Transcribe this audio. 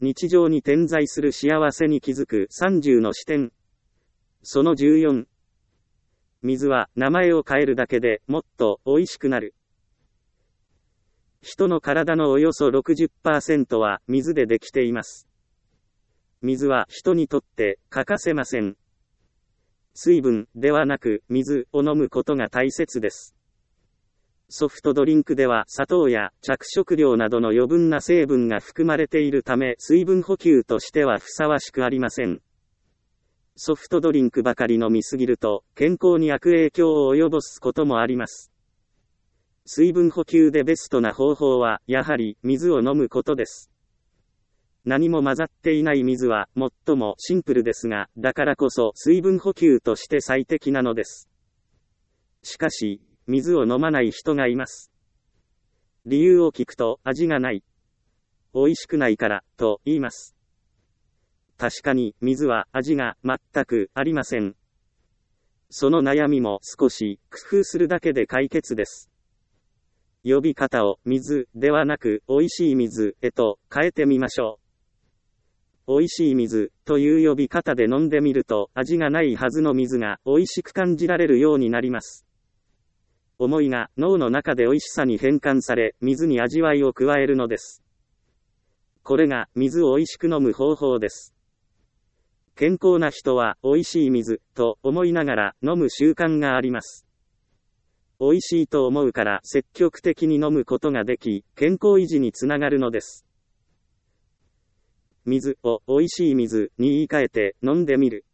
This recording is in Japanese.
日常に点在する幸せに気づく30の視点。その14。水は名前を変えるだけでもっと美味しくなる。人の体のおよそ 60% は水でできています。水は人にとって欠かせません。水分ではなく水を飲むことが大切です。ソフトドリンクでは砂糖や着色料などの余分な成分が含まれているため水分補給としてはふさわしくありません。ソフトドリンクばかり飲みすぎると健康に悪影響を及ぼすこともあります。水分補給でベストな方法はやはり水を飲むことです。何も混ざっていない水は最もシンプルですが、だからこそ水分補給として最適なのです。しかし、水を飲まない人がいます。理由を聞くと味がない。美味しくないから、と言います。確かに水は味が全くありません。その悩みも少し工夫するだけで解決です。呼び方を水ではなく美味しい水へと変えてみましょう。美味しい水という呼び方で飲んでみると味がないはずの水が美味しく感じられるようになります。思いが脳の中で美味しさに変換され、水に味わいを加えるのです。これが水を美味しく飲む方法です。健康な人は美味しい水と思いながら飲む習慣があります。美味しいと思うから積極的に飲むことができ、健康維持につながるのです。水を美味しい水に言い換えて飲んでみる。